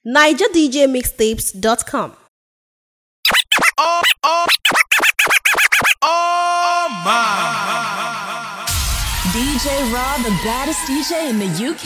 NigerDJMixtapes.com. Oh my! DJ Raw, the baddest DJ in the UK.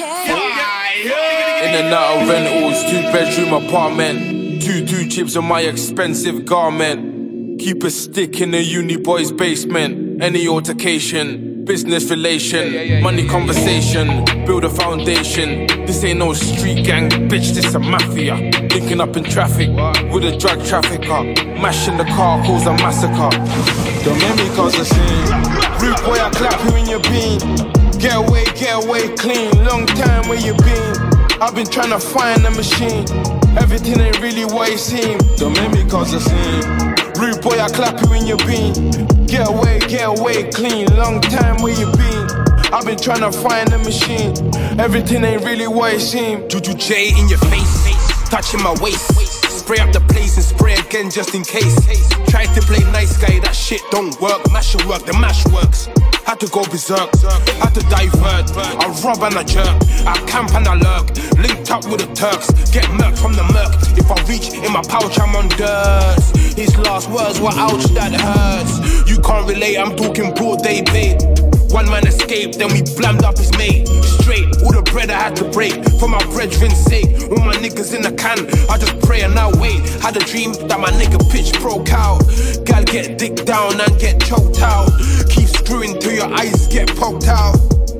In and out of rentals, 2-bedroom apartment, 2 chips on my expensive garment. Keep a stick in the uni boy's basement. Any altercation, business relation, money conversation, build a foundation. This ain't no street gang, bitch, this a mafia. Linking up in traffic with a drug trafficker. Mashing the car, cause a massacre. Don't make me cause a scene. Rude boy, I clap you in your bean. Get away clean. Long time where you been. I've been trying to find the machine. Everything ain't really what it seems. Don't make me cause a scene. Rude boy, I clap you in your bean. Get away clean. Long time where you been. I've been trying to find the machine. Everything ain't really what it seems. Juju J in your face, touching my waist. Spray up the place and spray again just in case. Tried to play nice guy, that shit don't work. Mash will work, the mash works. Had to go berserk, had to divert. I rob and I jerk, I camp and I lurk. Linked up with the Turks, get murked from the murk. If I reach in my pouch, I'm on dirt. His last words were ouch, that hurts. You can't relate, I'm talking broad day bait. One man escaped, then we blammed up his mate. Straight, all the bread I had to break for my brethren's sake. All my niggas in the can, I just pray and I wait. Had a dream that my nigga pitch broke out. Gal get dick down and get choked out. Keep screwing till your eyes get poked out.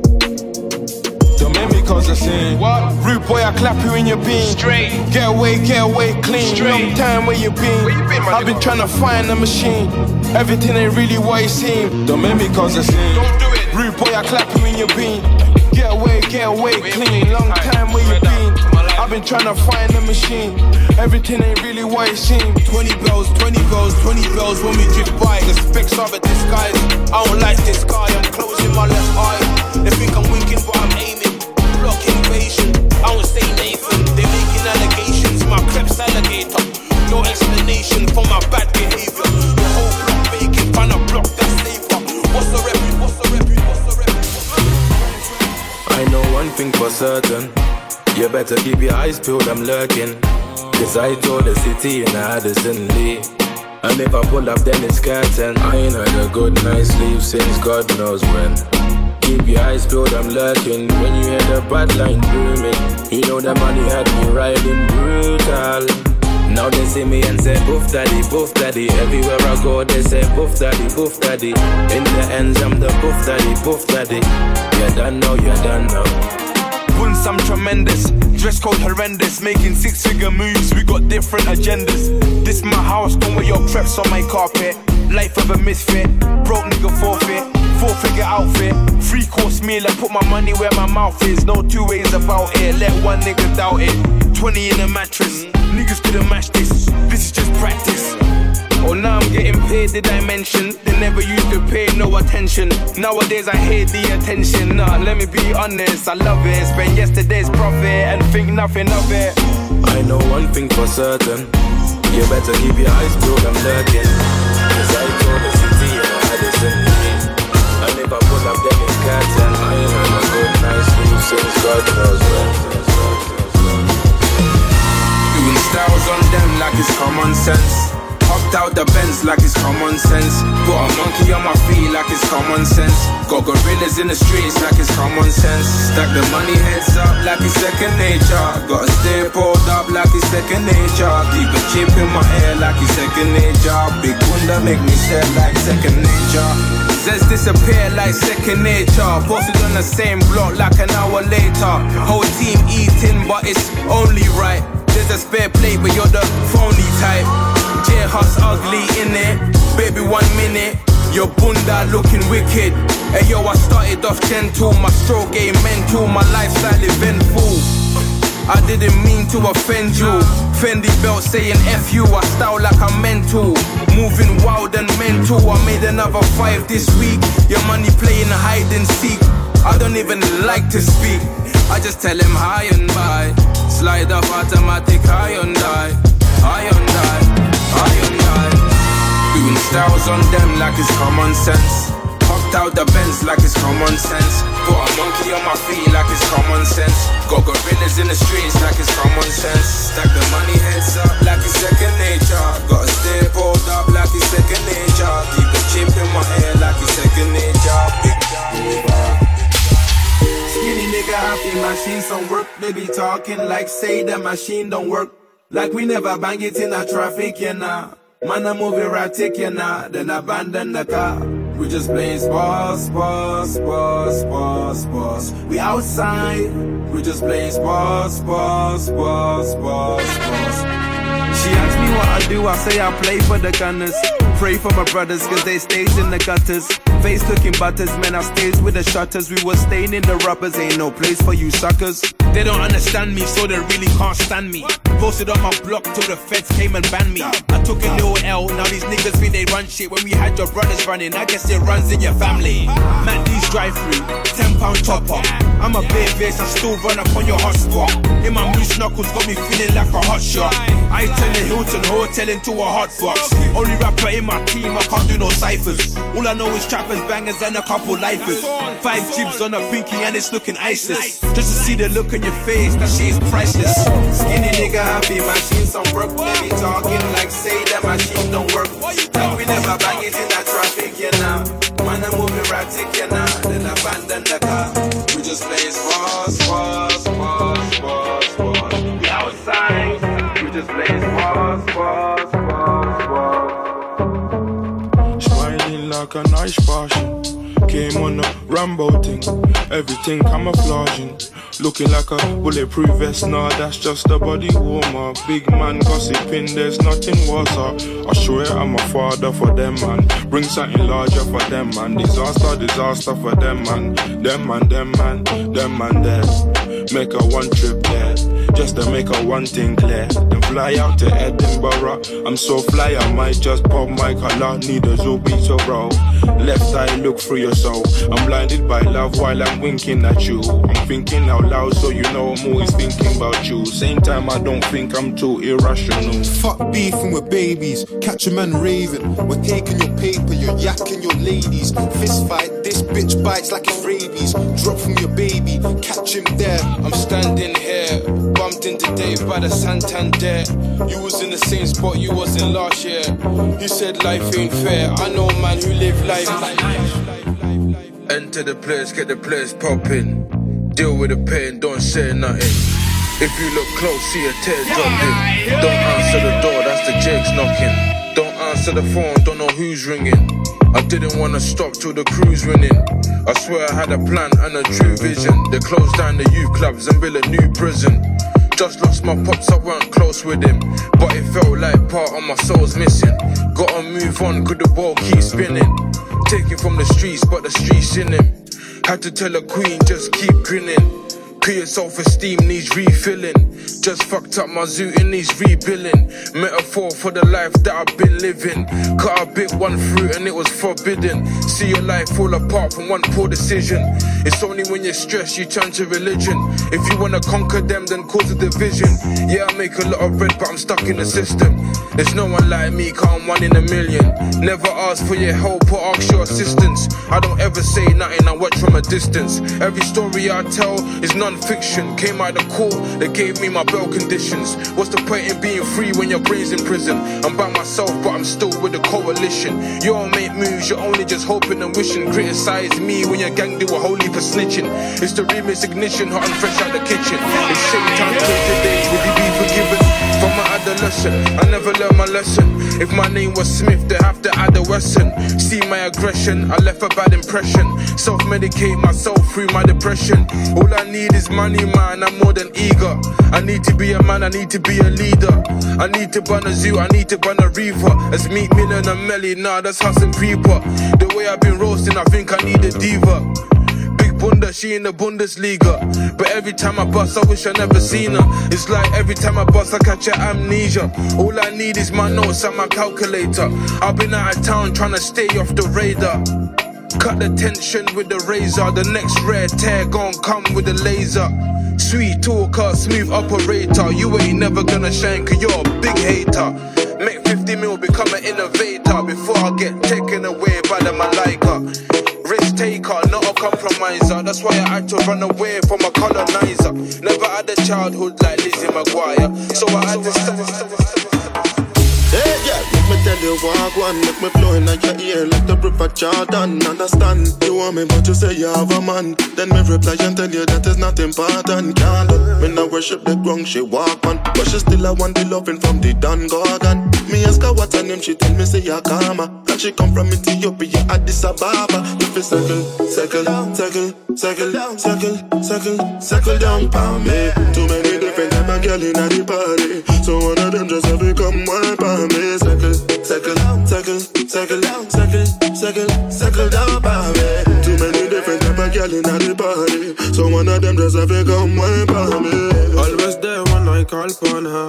Don't make me cause a scene. What? Rude boy, I clap you in your bean. Straight. Get away clean. Straight. Long time where you been. I've been trying to find the machine. Everything ain't really what it seems. Don't make me cause a scene. Don't do it. Rude boy, I clap you in your bean. Get away clean. Long time where you been. I've been trying to find the machine. Everything ain't really what it seems. 20 bells when we drift by. The specs of a disguise. I don't like this guy, I'm closing my left eye. They think I'm winking but I'm aiming. Block invasion, I won't say Nathan. They making allegations, my creps alligator. No explanation for my bad behavior. The whole block baking, find a block that's safer. What's the rep? I know one thing for certain. You better keep your eyes peeled, I'm lurking. This I told the city in Addison Lee. And if I pull up then it's curtain. I ain't had a good night's sleep since God knows when. Keep your eyes peeled, I'm lurking. When you hear the bad line booming, you know the money had me riding brutal. Now they see me and say boof daddy. Everywhere I go they say boof daddy. In the ends I'm the boof daddy. You done now. Bunce, I'm tremendous, dress code horrendous. Making 6-figure moves, we got different agendas. This my house, don't wear your preps on my carpet. Life of a misfit, broke nigga forfeit. 4-figure outfit, 3-course meal. I put my money where my mouth is. No two ways about it, let one nigga doubt it. 20 in a mattress, niggas couldn't match this. This is just practice. Oh, now I'm getting paid, did I mention? They never used to pay no attention. Nowadays I hate the attention. Nah, let me be honest, I love it. Spend yesterday's profit and think nothing of it. I know one thing for certain. You better keep your eyes peeled, I'm lurking. Cause I told the city in Addison Lee. And if I pull up then it's curtain. I ain't had a good night's sleep since God knows when. Doing styles on them like it's common sense. Hopped out the Benz like it's common sense. Put a monkey on my feet like it's common sense. Got gorillas in the streets like it's common sense. Stack the money heads up like it's second nature. Gotta stay pulled up like it's second nature. Keep a chip in my hair like it's second nature. Big bunda make me stare like second nature. Says disappear like second nature. Posted on the same block like an hour later. Whole team eating but it's only right. There's a spare plate but you're the phony type. J-Hus ugly in it, baby 1 minute. Your bunda looking wicked. Hey yo, I started off gentle, my stroke game mental, my lifestyle eventful. I didn't mean to offend you. Fendi belt saying F you, I style like I'm mental. Moving wild and mental, I made another 5 this week. Your money playing hide and seek. I don't even like to speak, I just tell him hi and bye. Slide off automatic Hyundai. Doing styles on them like it's common sense. Hopped out the Benz like it's common sense. Put a monkey on my feet like it's common sense. Got gorillas in the streets like it's common sense. Stack they be talking like say the machine don't work. Like we never bang it in a traffic, you know. Man, I move erratic, you know. Then abandon the car. We just playing sports. We outside. We just playing sports. She asked me what I do, I say I play for the Gunners. Pray for my brothers, cause they stays in the gutters. Face looking butters, man, I stays with the shutters. We was staying in the rubbers, ain't no place for you suckers. They don't understand me, so they really can't stand me. Posted on my block till the feds came and banned me. I took a little L, now these niggas think they run shit. When we had your brothers running, I guess it runs in your family. Matt D's drive-through, £10 chopper. I'm a big bitch, I still run up on your hotspot. In my moose knuckles, got me feeling like a hot shot. I turn the Hilton Hotel into a hot box. Only rapper in my team, I can't do no ciphers. All I know is trappers, bangers, and a couple lifers. 5 jibs on a pinky and it's looking ISIS. Just to see the look on your face, that shit is priceless. Skinny nigga happy, machine some work. They be talking like say that machine don't work. Like we never bang it in that traffic, you know. Man, I'm moving erratic, you know. Then abandon the car. We just play sports. We outside. We just play sports. Smiling like a nice passion. Came on a Rambo thing. Everything camouflaging. Looking like a bulletproof vest, nah, that's just a body warmer. Big man gossiping, there's nothing worse. I swear I'm a father for them, man. Bring something larger for them, man. Disaster for them, man. Them man there. Make a one trip there, just to make a one thing clear. Then fly out to Edinburgh. I'm so fly, I might just pop my collar. Need a Zobito, bro. Left eye look through your soul. I'm blinded by love while I'm winking at you. I'm thinking out loud, so you know I'm always thinking about you. Same time, I don't think I'm too irrational. Fuck beefing with babies, catch a man raving. We're taking your paper, you're yakking your ladies. Fist fight, this bitch bites like it's rabies. Drop from your baby, catch him there. I'm standing here, bumped into Dave by the Santander. You was in the same spot you was in last year. You said life ain't fair, I know a man who live life. Enter the place, get the place popping. Deal with the pain, don't say nothing. If you look close, see a tear dropping. Don't answer the door, that's the Jake's knocking. Don't answer the phone, don't know who's ringing. I didn't wanna stop till the crew's winning. I swear I had a plan and a true vision. They closed down the youth clubs and built a new prison. Just lost my pops, I weren't close with him. But it felt like part of my soul's missing. Gotta move on, could the ball keep spinning? Taken from the streets, but the streets in him. Had to tell a queen, just keep grinning. Pure self-esteem needs refilling. Just fucked up my zoo, it needs rebuilding. Metaphor for the life that I've been living. Cut a bit one fruit and it was forbidden. See your life fall apart from one poor decision. It's only when you're stressed you turn to religion. If you wanna conquer them, then cause a division. Yeah, I make a lot of bread, but I'm stuck in the system. There's no one like me, cause I'm 1 in a million. Never ask for your help or ask your assistance. I don't ever say nothing, I watch from a distance. Every story I tell is non-fiction. Came out of court, they gave me my bail conditions. What's the point in being free when your brain's in prison? I'm by myself, but I'm still with the coalition. You don't make moves, you're only just hoping and wishing. Criticize me when your gang do a whole heap of snitching. It's the remix ignition, hot and fresh out the kitchen. It's shame time till today, will you be forgiven? From my adolescent, I never learned my lesson. If my name was Smith, they have to add a Wesson. See my aggression, I left a bad impression. Self-medicate myself through my depression. All I need is money, man, I'm more than eager. I need to be a man, I need to be a leader. I need to run a zoo, I need to run a reaver. As Meek Mill and a Melly, nah, that's Hustle Creeper. The way I've been roasting, I think I need a diva. Bunda, she in the Bundesliga. But every time I bust, I wish I never seen her. It's like every time I bust, I catch an amnesia. All I need is my notes and my calculator. I've been out of town trying to stay off the radar. Cut the tension with the razor. The next rare tear gon' come with a laser. Sweet talker, smooth operator. You ain't never gonna shine cause you're a big hater. Make 50 mil, become an innovator. Before I get taken away by the Malaika. Risk taker, not a compromiser. That's why I had to run away from a colonizer. Never had a childhood like Lizzie McGuire. So I had to Hey, yeah, let me tell you walk one, make me flow in your ear like the river Jordan. Understand, you want me but you say you have a man. Then me reply and tell you that is not important. Can't look, me now worship the ground she walk on, but she still I want the loving from the Don Gorgon. Me ask her what her name, she tell me say Yakama, and she come from Ethiopia, Addis Ababa. If it's circle down for me. Too many different type of girl in the party, so one of them just have to come wipe on me. Circle down for me. Too many different type of girl in the party, so one of them just have to come wipe on me. Always there when I call upon her.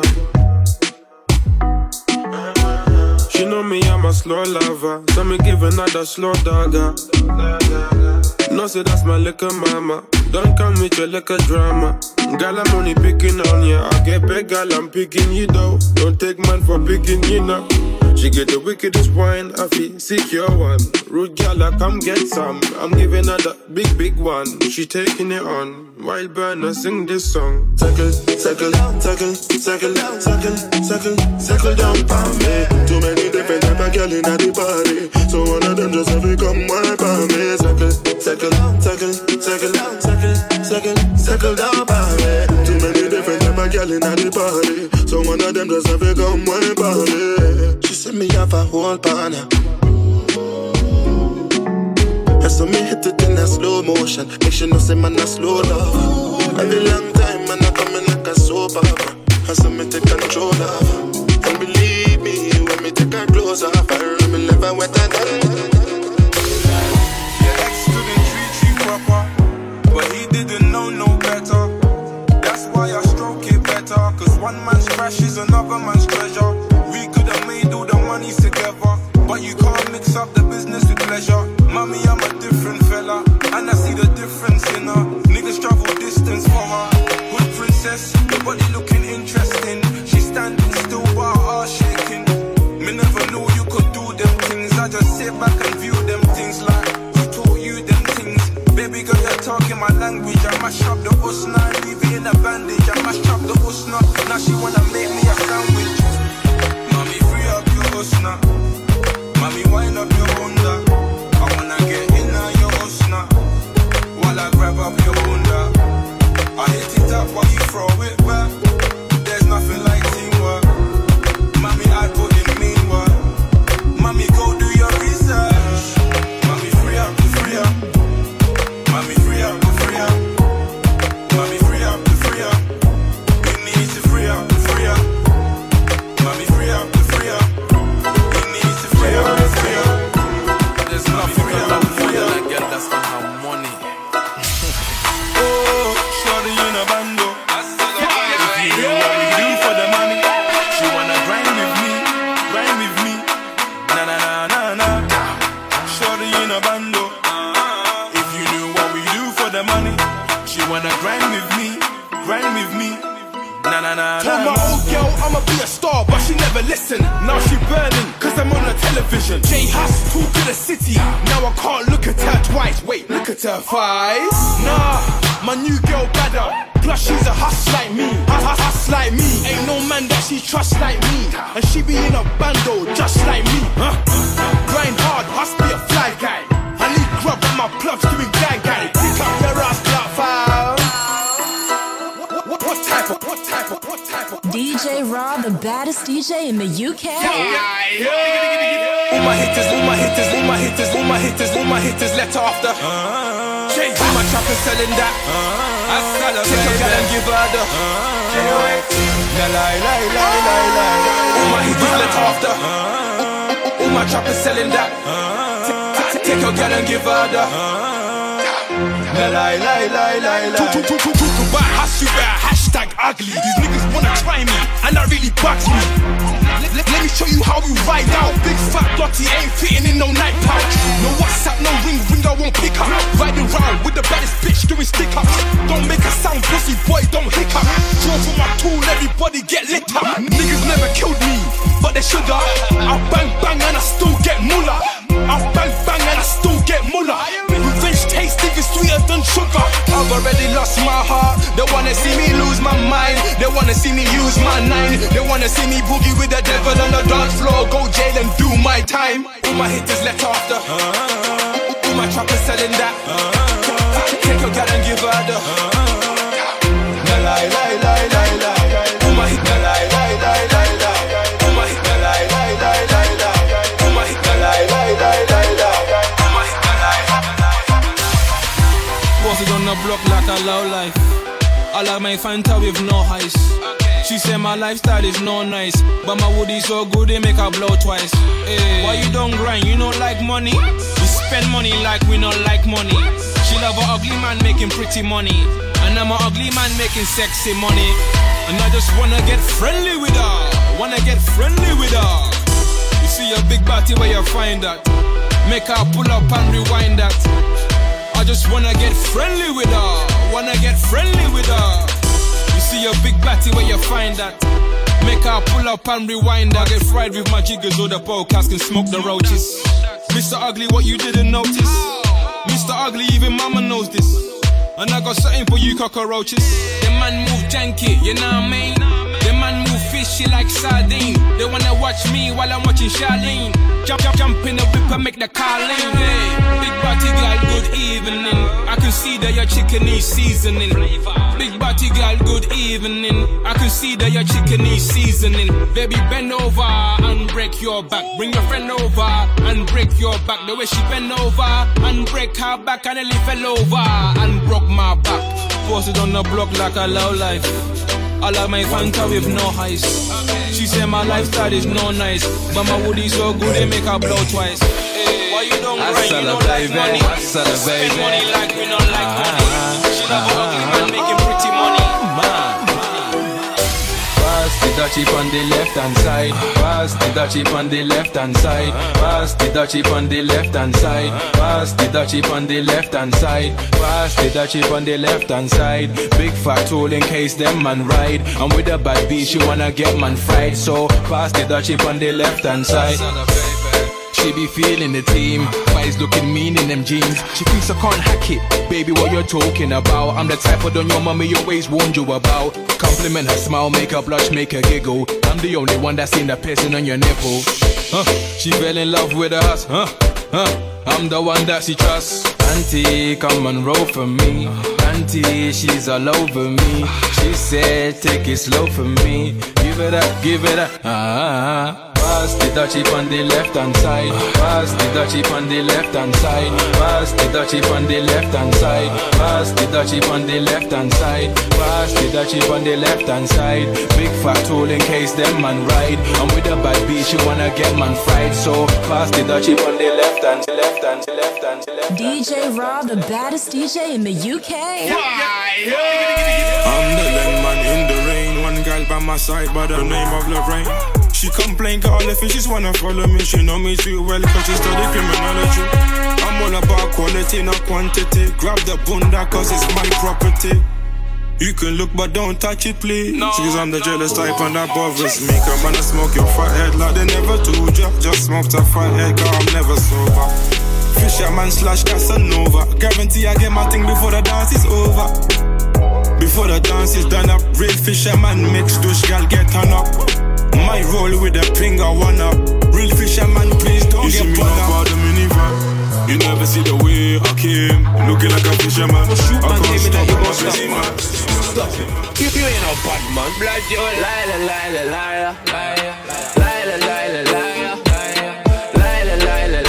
She know me, I'm a slow lover, so me give another slow dagger. No, say that's my liquor mama. Don't come with your liquor drama. Girl, I'm only picking on ya. I get big, girl, I'm picking you though. Don't take man for picking you now. She get the wickedest wine, I feel secure one. Rude girl, I come get some. I'm giving her the big one. She taking it on. Wild burner, sing this song. Circle down for me. Too many different type of girl in the party, so one of them just have to come wipe on me. Circle down for me. Too many different type of girl in the party, so one of them just have to come wipe on me. She said me have a whole partner, and so me hit it in a slow motion. Make sure no say man a slow love. Every long time man a coming like a soap opera, and so me take control of. And believe me, when me take her clothes off, I remember never wetter than. Your ex couldn't treat you proper, but he didn't know no better. That's why I stroke it better, cause one man's trash is another man's treasure. We could have made all the money together, but you can't mix up the business with pleasure. Mommy, I'm a different fella, and I see the difference in her. Niggas travel distance for her. Good princess, your body looking interesting. She's standing still but her heart shaking. Me never knew you could do them things. I just sit back and view them things like who taught you them things. Baby girl, you're talking my language. I mash up the usna and leave it in a bandage. I mash up the usna, now she wanna make me a sandwich. Mommy, free up your usna. Mommy, wind up your bunda. I wanna get in on your usna while I grab up your bunda. I hit it up while you throw it back. There's nothing like teamwork. Mommy, I put in mean work. Mommy, go do your research. Mommy, free up. Mommy, free up. Mommy, free up. You need to free up. Mommy, free up. You need to free up. There's nothing about money like girl that's on her money. Oh, shorty in a bando. If you know what we do for the money, she wanna grind with me. Na. Shorty in a bando. If you knew what we do for the money, she wanna grind with me. Na. Told my old girl I'ma be a star, but she never listened. Now she burning, cause I'm on the television. J Hus, too to the city. Now I can't look at her twice. Wait, look at her thighs. Nah, my new girl better. Plus she's a huss like me. Huss like me. Ain't no man that she trusts like me. And she be in a bando just like me. Grind hard, Hus be a fly guy. I need grub on my plugs doing gang. Pick up your ass, clap foul. What type of DJ Raw, the baddest DJ in the UK. All my hitters, let after. All my trappers selling that. Take a girl and give her the. All my hitters let after. All my trappers selling that. Take a girl and give her the. Talk about hustle, hashtag ugly. These niggas wanna try me, and that really bugs me. Let me show you how we ride out. Big fat Lottie ain't fitting in no night pouch. No WhatsApp, no ring, I won't pick up. Riding round with the baddest bitch doing stick-ups. Don't make a sound, pussy boy, don't hiccup. Draw for my tool, everybody get lit up. Niggas never killed me, but they shoulda. I'll bang and I still get mullah. I'll bang and I still get mullah. Revenge tasting is sweeter than sugar. I've already lost my heart. The one wanna see me lose my mind. They wanna see me use my 9. They wanna see me boogie with the devil on the dance floor, go jail and do my time. All my hitters left after. All my trappers selling that. Take your girl and give her the. La la la la la la. All my hit la la la la la la. All my hit la la la la la la. All my hit la la la la la la. All my hit la la la la. Posted on the block like a low life. I like my Fanta with no ice. She said my lifestyle is no nice, but my woody so good they make her blow twice. Hey, why you don't grind? You don't like money? We spend money like we don't like money. She love an ugly man making pretty money, and I'm an ugly man making sexy money. And I just wanna get friendly with her. Wanna get friendly with her. You see a big body where you find that. Make her pull up and rewind that. I just wanna get friendly with her. Wanna get friendly with her. You see a big batty where you find that. Make her pull up and rewind that. Get fried with my jiggers or the podcast can smoke the roaches. Mr. Ugly, what you didn't notice? Mr. Ugly, even mama knows this. And I got something for you cockroaches. The man move janky, you know what I mean? The man move fishy like sardine. They wanna watch me while I'm watching Charlene. Jump in the whip and make the car lean. Hey, big body girl, good evening. I can see that your chicken needs seasoning. Big body girl, good evening. I can see that your chicken needs seasoning. Baby, bend over and break your back. Bring your friend over and break your back. The way she bend over and break her back, and nearly fell over and broke my back. Posted on the block like a low life. I like my Fanta with no ice. She said my lifestyle is no nice, but my woody so good they make her blow twice. Hey, why you don't grind? You don't like money. Spend money like we don't like money. She love a ugly man making pretty money. Pass the dutchie on the left hand side. Pass the dutchie on the left hand side. Pass the dutchie on the left hand side. Pass the dutchie on the left hand side. Pass the dutchie on the left hand side. Big fat tool in case them man ride. And with a bad bitch you wanna get man fried. So pass the dutchie on the left hand side. She be feeling the team, eyes looking mean in them jeans. She thinks I can't hack it, baby what you're talking about. I'm the type of don your mommy always warned you about. Compliment her smile, make her blush, make her giggle. I'm the only one that's seen the piercing on your nipple. She fell in love with us, I'm the one that she trusts. Auntie, come and roll for me. Auntie, she's all over me. She said, take it slow for me. Give it up, give it up. Pass the dutchie on the left hand side. Pass the dutchie on the left hand side. Pass the dutchie on the left hand side. Pass the dutchie on the left hand side. Pass the dutchie on the left hand side. Big fat tool in case them man ride. And with a bad bitch you wanna get man fried. So pass the dutchie on the left hand, left hand, left hand, left hand. DJ Raw, the baddest DJ in the UK. I'm the lemon in the rain. One girl by my side by the name of Lorraine. She complain, call if she just wanna follow me. She know me too well cause she study criminology. I'm all about quality, not quantity. Grab the bunda cause it's my property. You can look but don't touch it please, no, cause I'm the jealous type and that bothers me. Come on and smoke your fat head like they never told ya. Just smoked a fat head cause I'm never sober. Fisherman / Casanova. Guarantee I get my thing before the dance is over. Before the dance is done up. Real fisherman mix douche girl get on up. My roll with a finger one up. Real fisherman please don't you get see me up by the minivan. You never see the way I came. Looking like a fisherman. I can't stop my busy man. You ain't no bad man. Blood you liar, liar, liar, liar, liar, liar, liar, liar, liar,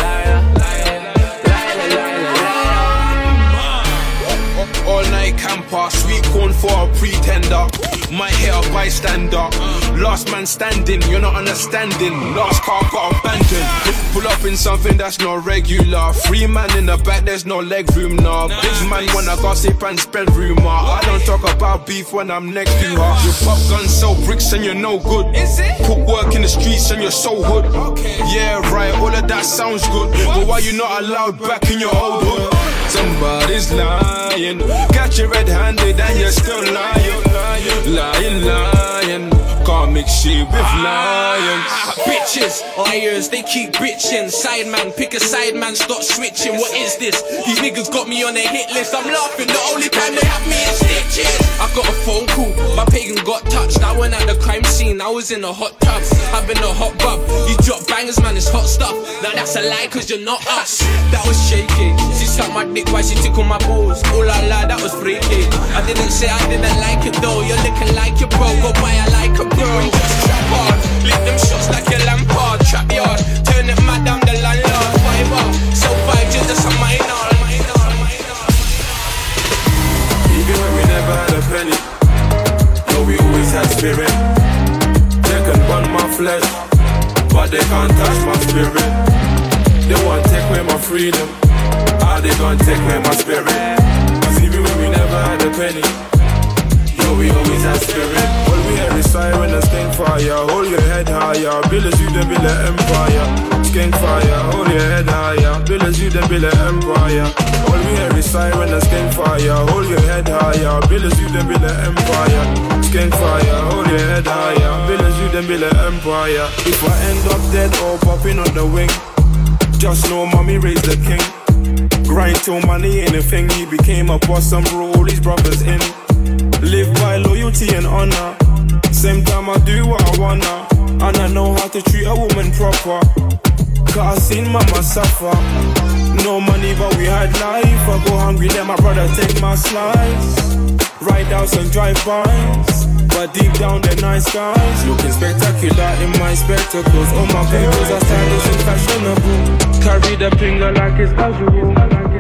liar. All night camper, sweet corn for a pretender. My hair bystander. Last man standing, you're not understanding. Last car got abandoned. Pull up in something that's not regular. 3 man in the back, there's no leg room now. Big man wanna gossip and spread rumor. I don't talk about beef when I'm next to her. You pop guns, sell bricks and you're no good. Put work in the streets and you're so hood. Yeah, right, all of that sounds good. But why you not allowed back in your old hood? Somebody's lying. Catch you red-handed and you're still lying. Lying, lying. Can't mix shit with lions. Bitches, liars, they keep bitching. Side man, pick a side man, stop switching. What is this? These niggas got me on their hit list. I'm laughing, the only time they have me in stitches. I got a phone call, my pagan got touched. I went at the crime scene, I was in a hot tub. I've been a hot bub. You drop bangers, man, it's hot stuff. Now that's a lie, cause you're not us. That was shaky. She sucked my dick while she tickle my balls. Oh la la, that was freaky. I didn't say I didn't like it though. You're looking like your bro, go buy a like a bro. Just trap hard, lick them shots like a Lampard. Trap yard, turn it mad, I'm the landlord. Fiber, so vibe, just a minor. Even when we never had a penny, no, we always had spirit. They can burn my flesh, but they can't touch my spirit. They want to take away my freedom, how they gonna take away my spirit? Cause even when we never had a penny, no, we always had spirit. All we hear is siren and skank fire. Hold your head higher, build as you then build an empire. Skank fire, hold your head higher, build as you then build an empire. All we hear is siren and skank fire. Hold your head higher, build as you then build an empire. Skank fire, hold your head higher, build as you then build an empire. If I end up dead or popping on the wing, just know mommy raised the king. Grind till money ain't a thing. He became a boss and brought all his brothers in. Live by loyalty and honor. Same time I do what I wanna, and I know how to treat a woman proper. Cause I seen mama suffer. No money but we had life. I go hungry, let my brother take my slice. Ride outs and drive-bys, but deep down they're nice guys. Looking spectacular in my spectacles. All my papers are stylish and fashionable. Carry the finger like it's casual.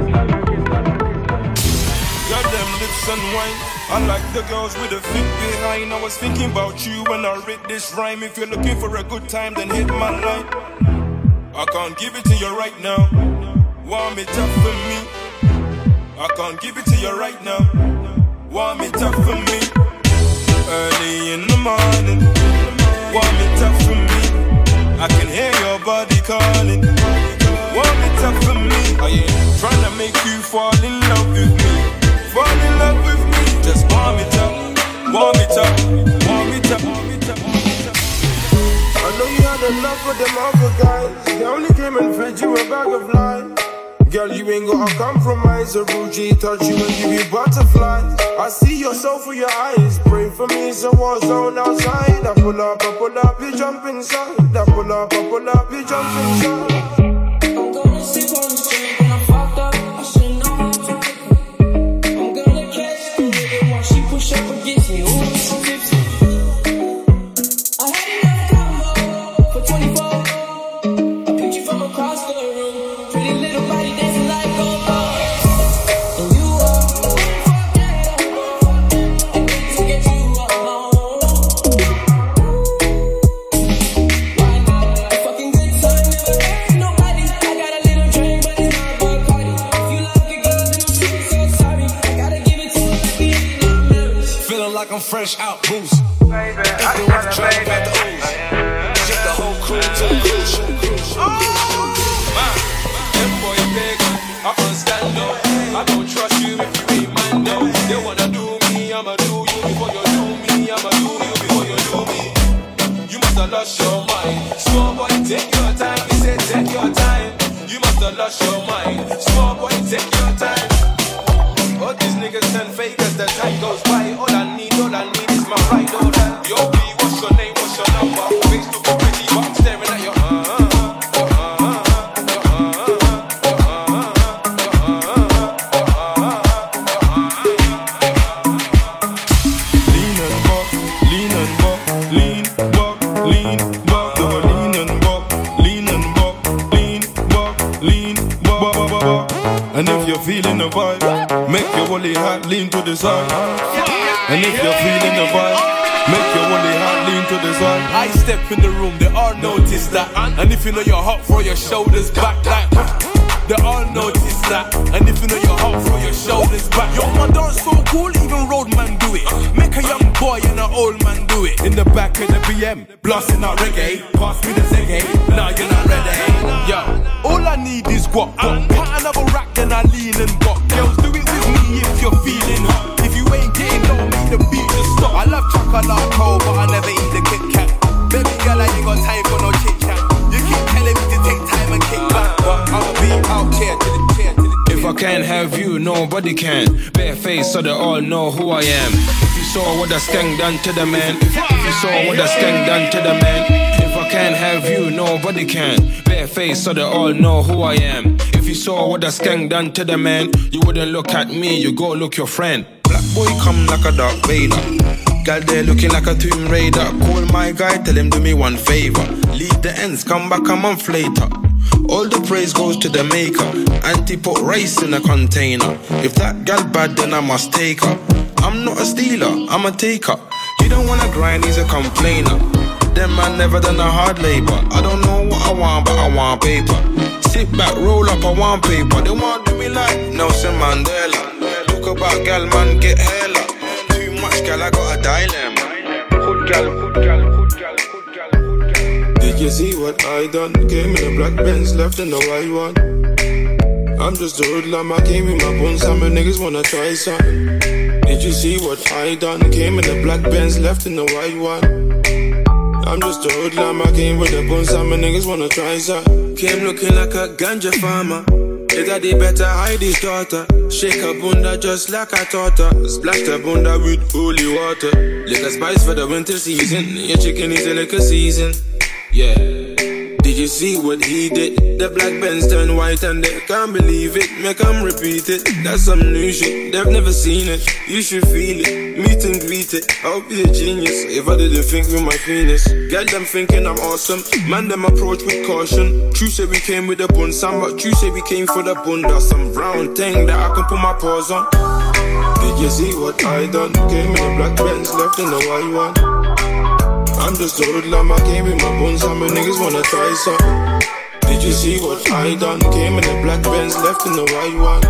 Got them lips and wine. I like the girls with a fit behind. I was thinking about you when I read this rhyme. If you're looking for a good time, then hit my line. I can't give it to you right now. Warm it up for me. I can't give it to you right now. Warm it up for me. Early in the morning. Warm it up for me. I can hear your body calling. Warm it up for me. Trying to make you fall in love with me. Fall in love with me. Just warm it up, warm it up, warm it up, warm it up, warm it up. I know you had enough for them other guys. They only came and fed you a bag of lies. Girl, you ain't gotta compromise. A Ruji touch you and give you butterflies. I see your soul through your eyes. Pray for me, it's a war zone outside. I pull up, you jump inside. I pull up, you jump inside. I'm gonna sit on the street when I'm fucked up. I shouldn't know how to. I'm gonna catch the rhythm while she push up against me. Ooh, so tipsy. I had enough combo for 24. I picked you from across the room. Pretty little body dancing like go-go. And you are I need to get you alone. Right now, a fucking good time. Never had nobody. I got a little drink, but it's not Bacardi. If you like it, girl, then I'm super so sorry. I gotta give it to you like the end of marriage. Feeling like I'm fresh out boost. If they want to try about the ooze, shake the whole crew to the cruise. Them boy big, I understand no. I don't trust you if you ain't mine no. They wanna do me, I'ma do you before you do me. I'ma do you before you do me. You must have lost your mind. Small boy, take your time. He said take your time. You must have lost your mind. Small boy, take your time. All these niggas turn fake as the time goes by. All I need is my right. All that. Yo, B, what's your name? What's your number? Face looking pretty, but I'm staring at your And if you're feeling the vibe, make your woolly hat lean to the side. And if you're feeling the vibe, make your woolly hat lean to the side. I step in the room, they all notice that. And if you know you're hot, throw your shoulders back like. They all notice that. And if you know you're hot, throw your shoulders back. Yo, my dance so cool, even road man do it. Make a young boy and an old man do it. In the back of the BM, blasting out reggae. Pass me the Zegay, now you're not ready. Yo, all I need is guap. Pat another rack, then I lean and bop. Girls, do it with me if you're feeling hot. If you ain't getting low, make the beat just Stop. I love chocolate cold, but I never eat the Kit Kat. Baby girl, I ain't got time for no chit chat. You keep telling me to take time and kick back, but I'ma be out here to the chair. If I can't have you, nobody can. Bare face so they all know who I am. If you saw what the skank done to the man, if you saw what the skank done to the man. If I can't have you, nobody can. Bare face so they all know who I am. If you saw what the skank done to the man, you wouldn't look at me, you go look your friend. Black boy come like a Darth Vader. Girl there looking like a Tomb Raider. Call my guy, tell him do me one favor. Leave the ends, come back a month later. All the praise goes to the maker. Auntie put rice in a container. If that gal bad, then I must take her. I'm not a stealer, I'm a taker. You don't wanna grind, he's a complainer. Them man never done a hard labor. I don't know what I want, but I want paper. Sit back, roll up, I want paper. They want to do me like Nelson Mandela. Look about gal, man, get hella. Too much gal, I got a dilemma. Hood gal, hood gal, hood gal, hood gal, hood gal. Did you see what I done? Came in a black Benz, left in the white one. I'm just a hoodlum, I came with my buns, some niggas wanna try something. Did you see what I done? Came in a black Benz, left in the white one. I'm just a hoodlum, I came with the buns, some niggas wanna try something. Came looking like a ganja farmer. His daddy better hide his daughter. Shake her bunda just like I taught her. Splash the bunda with holy water. Liquor spice for the winter season. Your chicken is a liquor season. Yeah. Did you see what he did? The black Benz turned white and they can't believe it. Make them repeat it. That's some new shit. They've never seen it. You should feel it. Meet and greet it. I'll be a genius if I didn't think with my penis. Girl, them thinking I'm awesome. Man, them approach with caution. True say we came with a bun, Sam, but true say we came for the bunda. Some brown thing that I can put my paws on. Did you see what I done? Came in a black Benz, left in the white one. I'm just a hoodlum, I came with my buns, some niggas wanna try something. Did you see what I done? Came in a black Benz, left in the white one.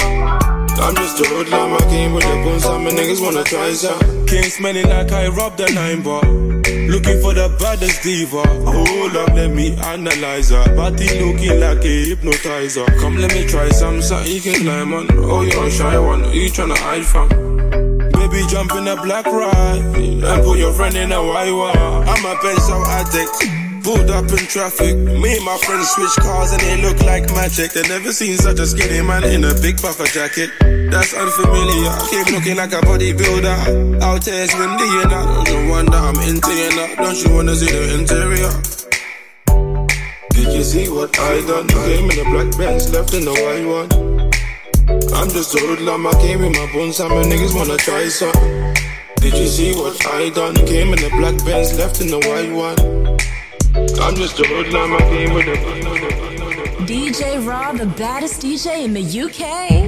I'm just a hoodlum, I came with the buns, some niggas wanna try something. Came smelling like I robbed a 9-bar. Looking for the baddest diva. Hold up, let me analyze her. Body looking like a hypnotizer. Come let me try something you can climb on. Oh, you're a shy one, who you tryna hide from? Baby, jump in a black ride and put your friend in a white one. I'm a pencil addict, pulled up in traffic. Me and my friends switch cars and they look like magic. They never seen such a skinny man in a big puffer jacket. That's unfamiliar. Came looking like a bodybuilder. Out here it's windy, you know. Don't you wonder I'm into you now? Don't you wanna see the interior? Did you see what I done? Came in a black Benz, left in the white one. I'm just a hoodlum, I came with my buns, some niggas wanna try something. Did you see what I done? Came in a black Benz, left in the white one. I'm just a hoodlum, I came with a DJ Raw, the baddest DJ in the UK.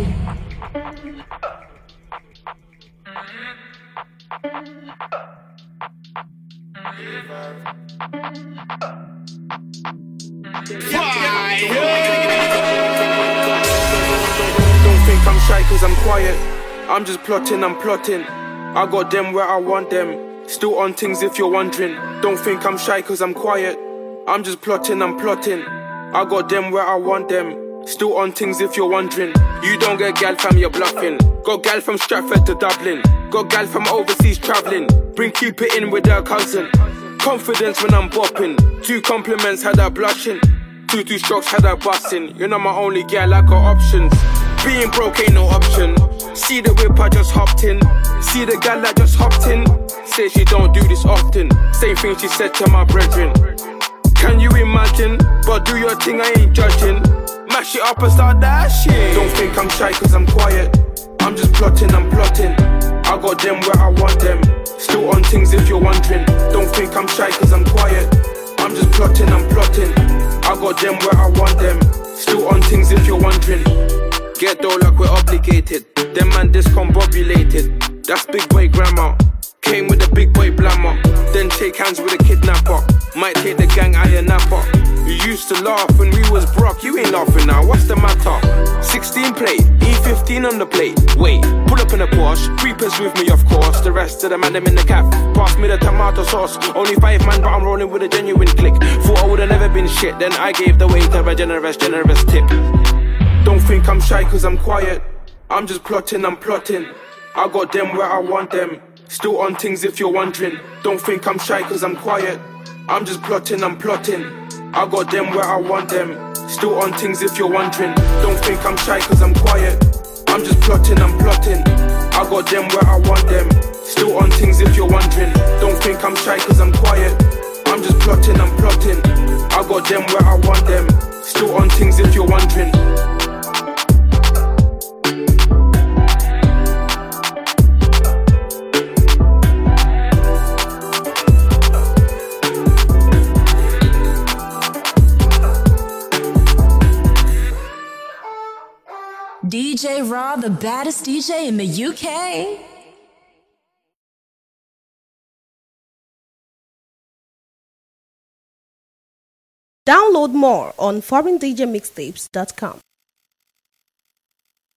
I'm shy cause I'm quiet. I'm just plotting, I'm plotting. I got them where I want them. Still on things if you're wondering. Don't think I'm shy cause I'm quiet. I'm just plotting, I'm plotting. I got them where I want them. Still on things if you're wondering. You don't get gal fam, you're bluffing. Got gal from Stratford to Dublin. Got gal from overseas travelling. Bring Cupid in with her cousin. Confidence when I'm bopping. 2 compliments had her blushing. 2 strokes had her busting. You're not my only gal, I got options. Being broke ain't no option. See the whip I just hopped in. See the gal that just hopped in. Say she don't do this often. Same thing she said to my brethren. Can you imagine? But do your thing, I ain't judging. Mash it up and start that shit. Don't think I'm shy cause I'm quiet. I'm just plotting, I'm plotting. I got them where I want them. Still on things if you're wondering. Don't think I'm shy cause I'm quiet. I'm just plotting, I'm plotting. I got them where I want them. Still on things if you're wondering. Get though like we're obligated. Them man discombobulated. That's big boy grammar. Came with a big boy blammer. Then shake hands with a kidnapper. Might take the gang iron napper. You used to laugh when we was broke. You ain't laughing now, what's the matter? 16 plate, E15 on the plate. Wait, pull up in a Porsche. Creepers with me of course. The rest of the man them in the cap. Pass me the tomato sauce. Only 5 man but I'm rolling with a genuine click. Thought I would've never been shit. Then I gave the waiter a generous tip. Don't think I'm shy cause I'm quiet. I'm just plotting, I'm plotting. I got them where I want them. Still on things if you're wondering. Don't think I'm shy cause I'm quiet. I'm just plotting, I'm plotting. I got them where I want them. Still on things if you're wondering. Don't think I'm shy cause I'm quiet. I'm just plotting, I'm plotting. I got them where I want them. Still on things if you're wondering. Don't think I'm shy cause I'm quiet. I'm just plotting, I'm plotting. I got them where I want them. Still on things if you're wondering. DJ Raw, the baddest DJ in the UK. Download more on foreigndjmixtapes.com.